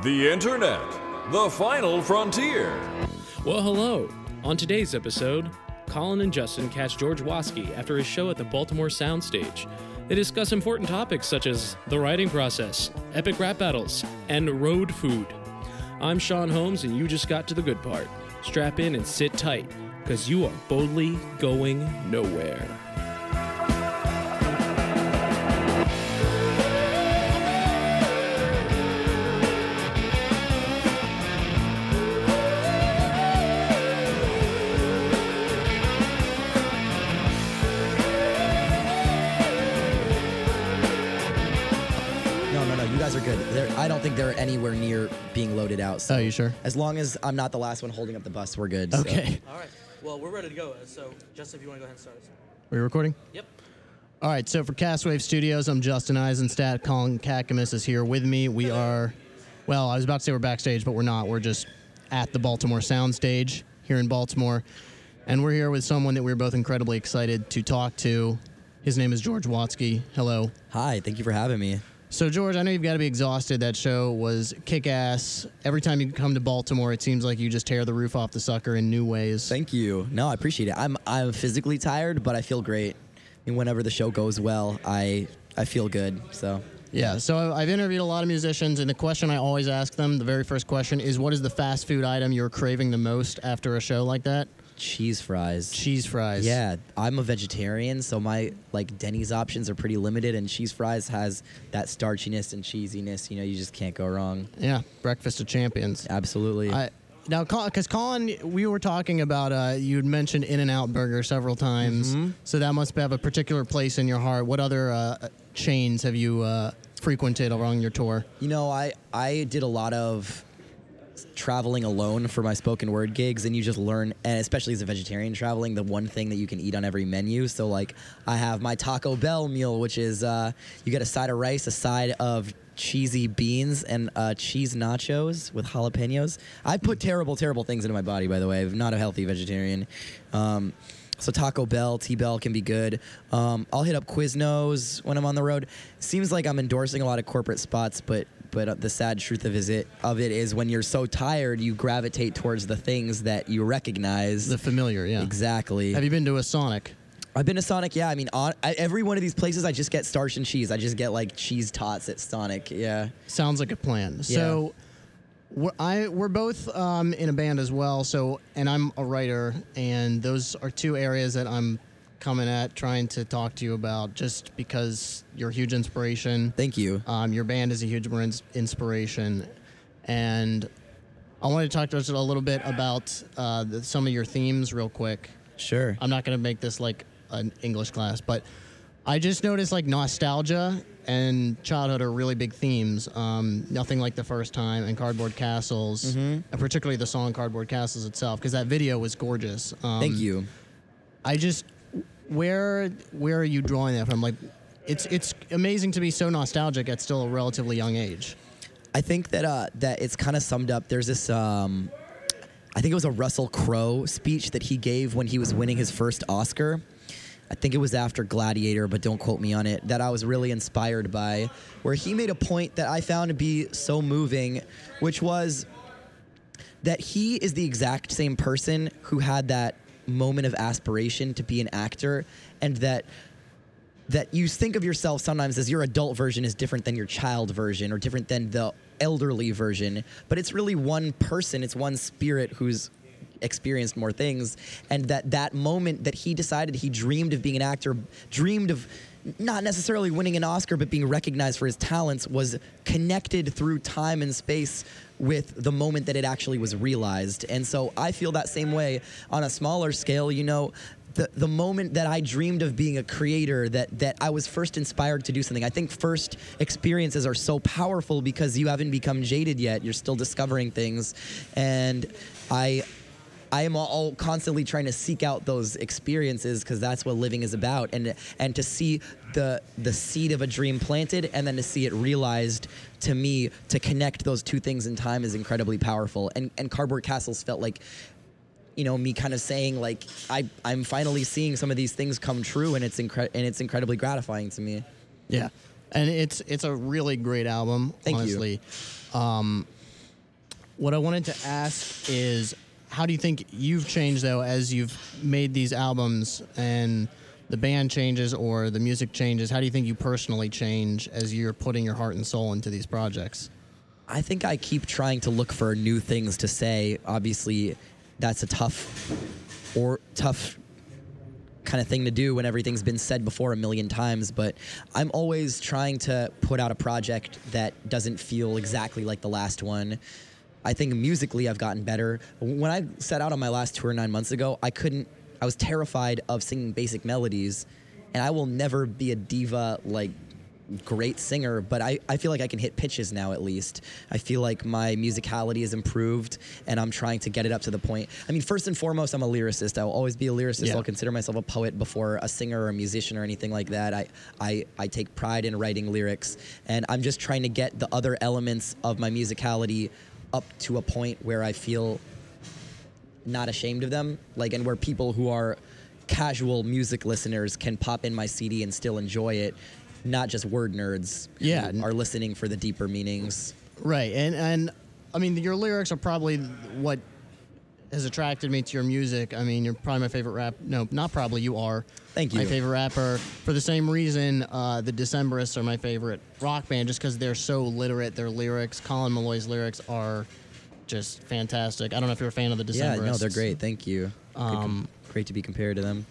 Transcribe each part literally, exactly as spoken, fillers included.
The Internet, the final frontier. Well, hello. On today's episode, Colin and Justin catch George Watsky after his show at the Baltimore Soundstage. They discuss important topics such as the writing process, epic rap battles, and road food. I'm Sean Holmes, and you just got to the good part. Strap in and sit tight, because you are boldly going nowhere. Are good. They're, I don't think they're anywhere near being loaded out. So oh, you sure? As long as I'm not the last one holding up the bus, we're good. Okay. So. All right. Well, we're ready to go. So, Justin, if you want to go ahead and start us. Are we recording? Yep. All right. So for Castwave Studios, I'm Justin Eisenstadt. Colin Kakamis is here with me. We are, well, I was about to say we're backstage, but we're not. We're just at the Baltimore Soundstage here in Baltimore. And we're here with someone that we're both incredibly excited to talk to. His name is George Watsky. Hello. Hi. Thank you for having me. So, George, I know you've got to be exhausted. That show was kick-ass. Every time you come to Baltimore, it seems like you just tear the roof off the sucker in new ways. Thank you. No, I appreciate it. I'm I'm physically tired, but I feel great. I mean, whenever the show goes well, I I feel good. So yeah. So I've interviewed a lot of musicians, and the question I always ask them, the very first question, is what is the fast food item you're craving the most after a show like that? Cheese fries. Cheese fries. Yeah, I'm a vegetarian, so my like Denny's options are pretty limited, and cheese fries has that starchiness and cheesiness. You know, you just can't go wrong. Yeah, breakfast of champions. Absolutely. I, now, because Colin, we were talking about uh, you had mentioned In-N-Out Burger several times, mm-hmm. so that must have a particular place in your heart. What other uh, chains have you uh, frequented along your tour? You know, I I did a lot of traveling alone for my spoken word gigs, and you just learn, and especially as a vegetarian traveling, the one thing that you can eat on every menu. So like I have my Taco Bell meal, which is uh, you get a side of rice, a side of cheesy beans, and uh, cheese nachos with jalapenos. I put terrible, terrible things into my body, by the way. I'm not a healthy vegetarian. Um, So Taco Bell, T-Bell can be good. Um, I'll hit up Quiznos when I'm on the road. Seems like I'm endorsing a lot of corporate spots, but but the sad truth of is it of it is when you're so tired, you gravitate towards the things that you recognize. The familiar, yeah. Exactly. Have you been to a Sonic? I've been to Sonic, yeah. I mean, on, I, every one of these places, I just get starch and cheese. I just get like cheese tots at Sonic, yeah. Sounds like a plan. Yeah. So. We're, I, we're both um, in a band as well, so and I'm a writer, and those are two areas that I'm coming at trying to talk to you about just because you're a huge inspiration. Thank you. Um, your band is a huge ins- inspiration, and I wanted to talk to us a little bit about uh, the, some of your themes real quick. Sure. I'm not going to make this like an English class, but I just noticed like nostalgia and childhood are really big themes. Um, Nothing Like the First Time and Cardboard Castles, mm-hmm. and particularly the song Cardboard Castles itself, because that video was gorgeous. Um, Thank you. I just, where where are you drawing that from? Like, it's it's amazing to be so nostalgic at still a relatively young age. I think that uh, that it's kind of summed up. There's this, um, I think it was a Russell Crowe speech that he gave when he was winning his first Oscar. I think it was after Gladiator, but don't quote me on it, that I was really inspired by, where he made a point that I found to be so moving, which was that he is the exact same person who had that moment of aspiration to be an actor, and that that you think of yourself sometimes as your adult version is different than your child version or different than the elderly version, but it's really one person, it's one spirit who's experienced more things, and that that moment that he decided he dreamed of being an actor, dreamed of not necessarily winning an Oscar, but being recognized for his talents, was connected through time and space with the moment that it actually was realized. And so I feel that same way on a smaller scale. You know, the the moment that I dreamed of being a creator, that that I was first inspired to do something. I think first experiences are so powerful because you haven't become jaded yet. You're still discovering things. And I I am all constantly trying to seek out those experiences because that's what living is about, and and to see the the seed of a dream planted and then to see it realized, to me, to connect those two things in time is incredibly powerful. And and Cardboard Castles felt like, you know, me kind of saying like I I'm finally seeing some of these things come true, and it's incre- and it's incredibly gratifying to me. Yeah, and it's it's a really great album. Thank honestly. you. Um, what I wanted to ask is, how do you think you've changed, though, as you've made these albums and the band changes or the music changes? How do you think you personally change as you're putting your heart and soul into these projects? I think I keep trying to look for new things to say. Obviously, that's a tough or tough kind of thing to do when everything's been said before a million times, but I'm always trying to put out a project that doesn't feel exactly like the last one. I think musically I've gotten better. When I set out on my last tour nine months ago, I couldn't, I was terrified of singing basic melodies, and I will never be a diva, like, great singer, but I, I feel like I can hit pitches now at least. I feel like my musicality has improved, and I'm trying to get it up to the point. I mean, first and foremost, I'm a lyricist. I'll always be a lyricist. Yeah. I'll consider myself a poet before a singer or a musician or anything like that. I, I, I take pride in writing lyrics, and I'm just trying to get the other elements of my musicality up to a point where I feel not ashamed of them, like, and where people who are casual music listeners can pop in my C D and still enjoy it. Not just word nerds Yeah. who are listening for the deeper meanings. Right, and and I mean, your lyrics are probably what has attracted me to your music. I mean, you're probably my favorite rap. No, not probably. You are. Thank you. My favorite rapper. For the same reason, uh, the Decemberists are my favorite rock band, just because they're so literate. Their lyrics, Colin Meloy's lyrics, are just fantastic. I don't know if you're a fan of the Decemberists. Yeah, no, they're great. Thank you. Um, great to be compared to them.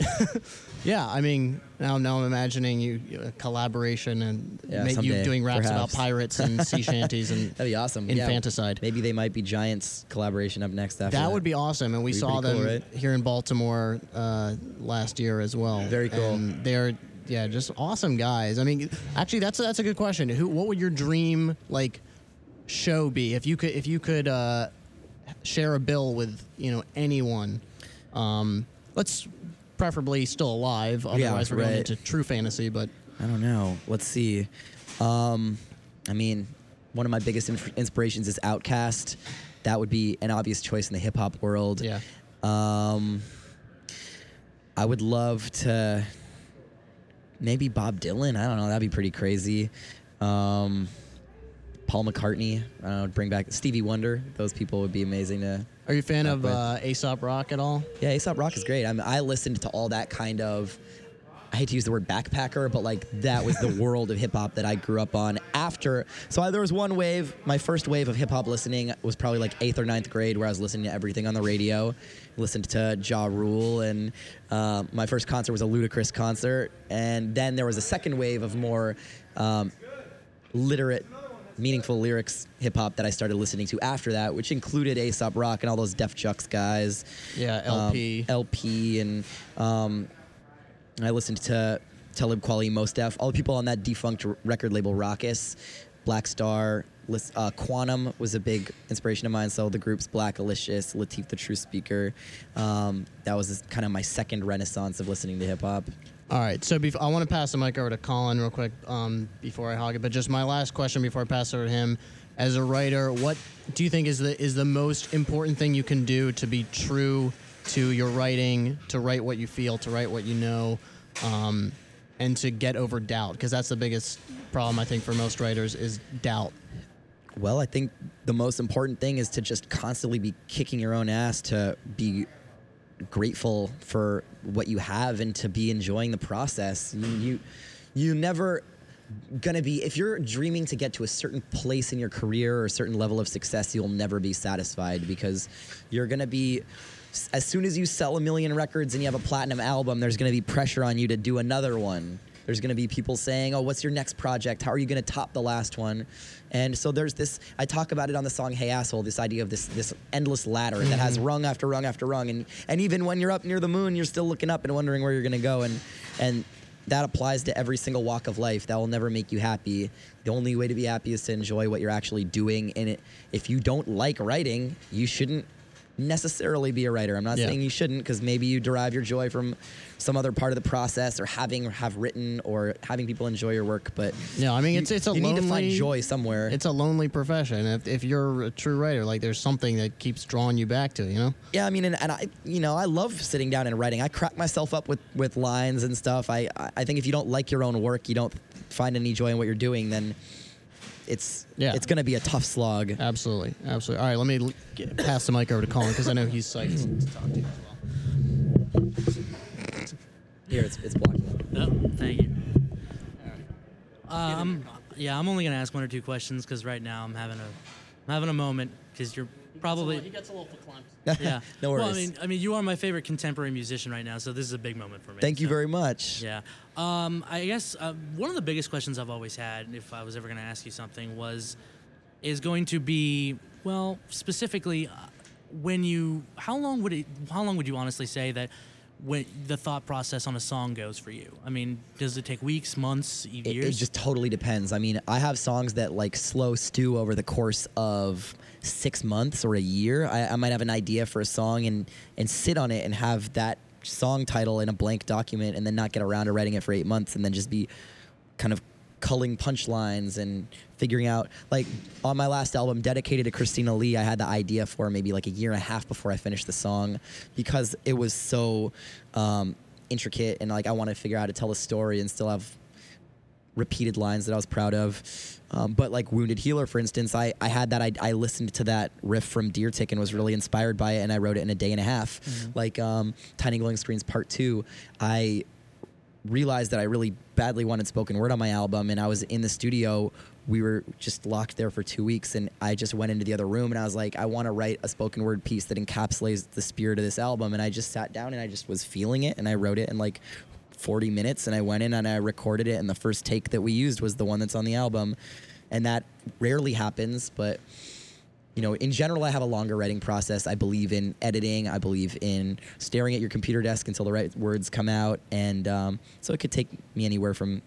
Yeah, I mean, now now I'm imagining you a collaboration and Yeah, make you someday, doing raps perhaps. about pirates and sea shanties and That'd be awesome. Yeah. infanticide. Maybe they might be Giants collaboration up next after that. That would be awesome, and we Be saw pretty them cool, right? here in Baltimore uh, last year as well. Very cool. And they're yeah, just awesome guys. I mean, actually, that's a, that's a good question. Who, what would your dream like show be if you could if you could uh, share a bill with you know anyone? Um, let's preferably still alive. Otherwise, we're going right. into true fantasy. But I don't know. Let's see. Um, I mean, one of my biggest inf- inspirations is Outkast. That would be an obvious choice in the hip hop world. yeah, Um, I would love to maybe Bob Dylan. I don't know. That'd be pretty crazy. Um, Paul McCartney. I don't know. Bring back Stevie Wonder. Those people would be amazing to. are you a fan Rock of with. uh, Aesop Rock at all? Yeah, Aesop Rock is great. I mean, I listened to all that kind of. I hate to use the word backpacker, but like that was the world of hip hop that I grew up on. After, so I, there was one wave. My first wave of hip hop listening was probably like eighth or ninth grade, where I was listening to everything on the radio. Listened to Ja Rule, and uh, my first concert was a Ludacris concert. And then there was a second wave of more um, literate, meaningful lyrics hip hop that I started listening to after that, which included Aesop Rock and all those Def Jux guys. Yeah, L P. Um, L P, and um, I listened to Talib Kweli, Mos Def, all the people on that defunct r- record label Raucus, Black Star, lis- uh, Quantum was a big inspiration of mine. So the groups Black Alicious, Latif the True Speaker. Um, that was kind of my second renaissance of listening to hip hop. All right, so bef- I want to pass the mic over to Colin real quick um, before I hog it. But just my last question before I pass it over to him: as a writer, what do you think is the is the most important thing you can do to be true to your writing, to write what you feel, to write what you know, um, and to get over doubt? Because that's the biggest problem I think for most writers is doubt. Well, I think the most important thing is to just constantly be kicking your own ass, to be grateful for what you have and to be enjoying the process. You you, you never gonna be, if you're dreaming to get to a certain place in your career or a certain level of success, you'll never be satisfied, because you're gonna be, as soon as you sell a million records and you have a platinum album, there's gonna be pressure on you to do another one. There's going to be people saying, oh, what's your next project? How are you going to top the last one? And so there's this, I talk about it on the song Hey Asshole, this idea of this this endless ladder that has rung after rung after rung. And, and even when you're up near the moon, you're still looking up and wondering where you're going to go. And, and that applies to every single walk of life. That will never make you happy. The only way to be happy is to enjoy what you're actually doing. And it, if you don't like writing, you shouldn't necessarily be a writer. I'm not Yeah. saying you shouldn't, because maybe you derive your joy from some other part of the process, or having or have written, or having people enjoy your work. But No, I mean you, it's it's a you lonely, need to find joy somewhere. It's a lonely profession. If if you're a true writer, like there's something that keeps drawing you back to, you know. Yeah, I mean, and, and I, you know, I love sitting down and writing. I crack myself up with, with lines and stuff. I, I think if you don't like your own work, you don't find any joy in what you're doing, then it's Yeah. it's gonna be a tough slog. Absolutely, absolutely. All right, let me l- get, pass the mic over to Colin because I know he's psyched to talk to you as well. Here, it's it's blocking. No, thank you. Um, yeah, I'm only gonna ask one or two questions because right now I'm having a, I'm having a moment because you're probably. He gets a little verklempt. Yeah. No worries. Well, I mean, I mean, you are my favorite contemporary musician right now, so this is a big moment for me. Thank you so- very much. Yeah. Um, I guess uh, one of the biggest questions I've always had, if I was ever going to ask you something, was, is going to be, well, specifically, uh, when you, how long would it, how long would you honestly say that when the thought process on a song goes for you? I mean, does it take weeks, months, e- It, years? it just totally depends. I mean, I have songs that like slow stew over the course of six months or a year. I, I might have an idea for a song and and sit on it and have that song title in a blank document and then not get around to writing it for eight months and then just be kind of culling punchlines and figuring out, like on my last album dedicated to Christina Lee, I had the idea for maybe like a year and a half before I finished the song because it was so um, intricate and like I wanted to figure out how to tell a story and still have repeated lines that I was proud of. Um, but like Wounded Healer, for instance, I, I had that, I, I listened to that riff from Deer Tick and was really inspired by it and I wrote it in a day and a half. Mm-hmm. Like um, Tiny Glowing Screens Part two, I realized that I really badly wanted spoken word on my album and I was in the studio. We were just locked there for two weeks and I just went into the other room and I was like, I want to write a spoken word piece that encapsulates the spirit of this album. And I just sat down and I just was feeling it and I wrote it in like forty minutes and I went in and I recorded it and the first take that we used was the one that's on the album. And that rarely happens, but you know, in general, I have a longer writing process. I believe in editing. I believe in staring at your computer desk until the right words come out. And um, so it could take me anywhere from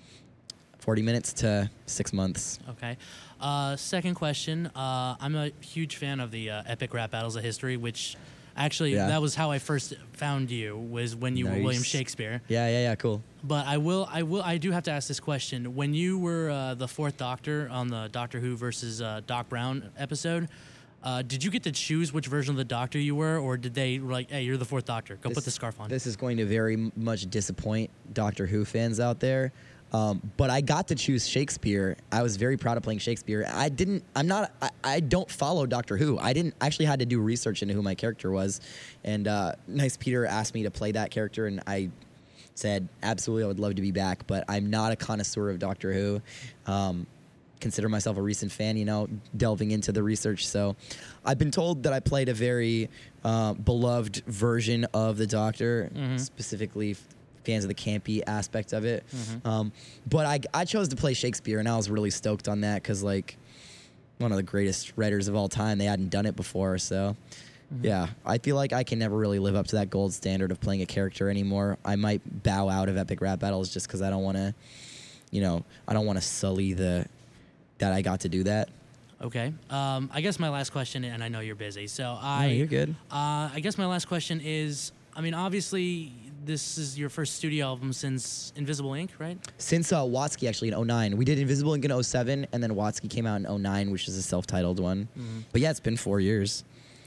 forty minutes to six months. Okay. Uh, second question. Uh, I'm a huge fan of the uh, Epic Rap Battles of History, which actually Yeah. that was how I first found you, was when you were Nice. William Shakespeare. Yeah, yeah, yeah, cool. But I will, I will, I do have to ask this question. When you were uh, the Fourth Doctor on the Doctor Who versus uh, Doc Brown episode, uh, did you get to choose which version of the Doctor you were, or did they were like, "Hey, you're the Fourth Doctor. Go This- put the scarf on"? This is going to very m- much disappoint Doctor Who fans out there. Um, but I got to choose Shakespeare. I was very proud of playing Shakespeare. I didn't, I'm not, I, I don't follow Doctor Who. I didn't actually had to do research into who my character was. And uh, Nice Peter asked me to play that character and I said, absolutely, I would love to be back, but I'm not a connoisseur of Doctor Who. Um, consider myself a recent fan, you know, delving into the research. So I've been told that I played a very uh, beloved version of the Doctor, Mhm. specifically f- fans of the campy aspect of it. Mhm. Um, but I, I chose to play Shakespeare, and I was really stoked on that because, like, one of the greatest writers of all time, they hadn't done it before. So, yeah, I feel like I can never really live up to that gold standard of playing a character anymore. I might bow out of epic rap battles just because I don't want to, you know, I don't want to sully the that I got to do that. Okay. Um, I guess my last question, and I know you're busy, so I. No, you're good. Uh, I guess my last question is, I mean, obviously, this is your first studio album since Invisible Ink, right? Since uh, Watsky, actually, in oh nine. We did Invisible Ink in oh seven, and then Watsky came out in oh nine, which is a self-titled one. But yeah, it's been four years.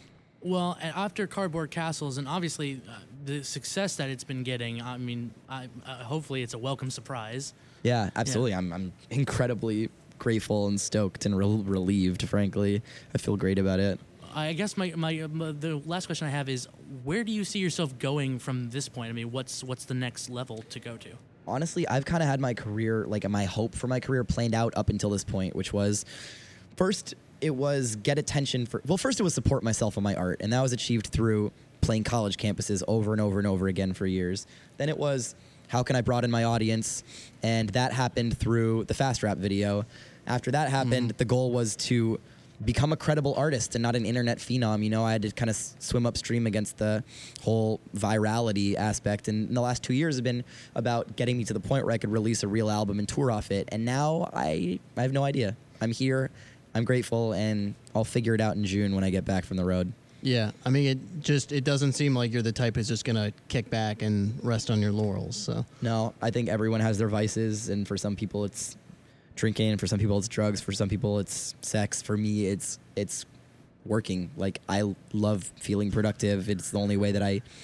Well, and after Cardboard Castles, and obviously uh, the success that it's been getting, I mean, I, uh, hopefully it's a welcome surprise. Yeah, absolutely. I'm, I'm incredibly grateful and stoked and rel relieved, frankly. I feel great about it. I guess my, my, my the last question I have is, where do you see yourself going from this point? I mean, what's what's the next level to go to? Honestly, I've kind of had my career, like my hope for my career planned out up until this point, which was first, it was get attention for, well, first it was support myself and my art. And that was achieved through playing college campuses over and over and over again for years. Then it was, how can I broaden my audience? And that happened through the Fast Rap video. After that happened, the goal was to become a credible artist and not an internet phenom. You know, I had to kind of swim upstream against the whole virality aspect. And in the last two years have been about getting me to the point where I could release a real album and tour off it. And now I, I have no idea. I'm here, I'm grateful, and I'll figure it out in June when I get back from the road. Yeah, I mean, it just it doesn't seem like you're the type who's just gonna kick back and rest on your laurels. So No, I think everyone has their vices, and for some people it's drinking, for some people it's drugs, for some people it's sex. For me, it's it's working. Like, I love feeling productive. It's the only way that I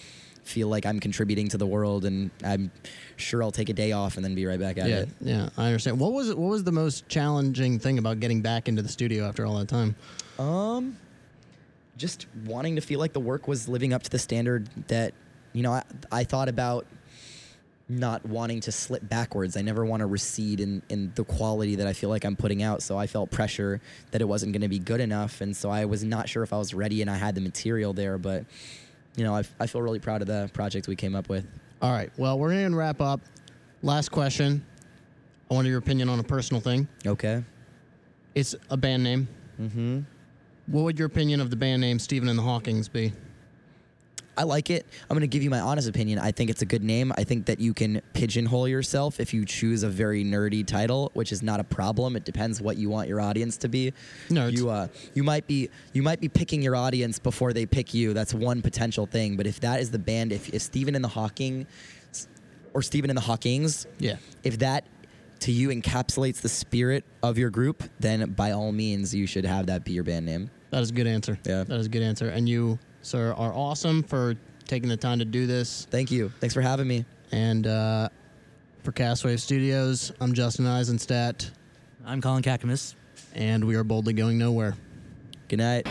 feel like I'm contributing to the world, and I'm sure I'll take a day off and then be right back at Yeah, it. yeah, I understand. What was what was the most challenging thing about getting back into the studio after all that time? Um, just wanting to feel like the work was living up to the standard that, you know, I, I thought about not wanting to slip backwards. I never want to recede in, in the quality that I feel like I'm putting out. So I felt pressure that it wasn't going to be good enough. And so I was not sure if I was ready and I had the material there. But, you know, I, I feel really proud of the project we came up with. All right. Well, we're going to wrap up. Last question. I want your opinion on a personal thing. Okay. It's a band name. Mm-hmm. What would your opinion of the band name Stephen and the Hawkings be? I like it. I'm going to give you my honest opinion. I think it's a good name. I think that you can pigeonhole yourself if you choose a very nerdy title, which is not a problem. It depends what you want your audience to be. Nerds. You uh, you might be you might be picking your audience before they pick you. That's one potential thing. But if that is the band, if, if Stephen and the Hawking or Stephen and the Hawkings, Yeah. if that to you encapsulates the spirit of your group, then by all means you should have that be your band name. That is a good answer. Yeah. That is a good answer. And you, sir, are awesome for taking the time to do this. Thank you. Thanks for having me. And uh, for Castwave Studios, I'm Justin Eisenstadt, I'm Colin Kakamis. and we are boldly going nowhere. Good night.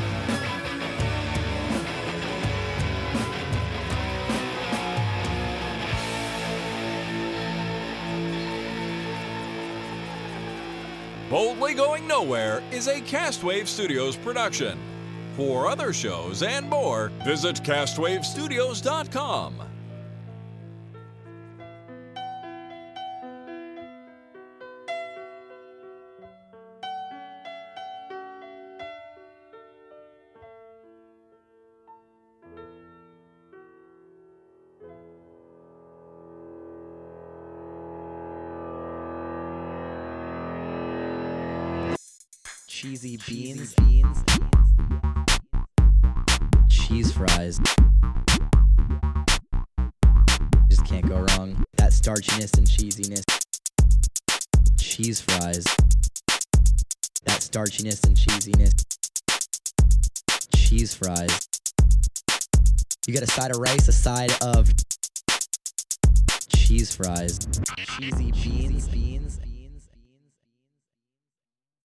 Boldly Going Nowhere is a Castwave Studios production. For other shows and more, visit castwave studios dot com. Cheesy beans, beans, cheese fries. Just can't go wrong. That starchiness and cheesiness. Cheese fries. That starchiness and cheesiness. Cheese fries. You got a side of rice, a side of cheese fries. Cheesy beans, beans.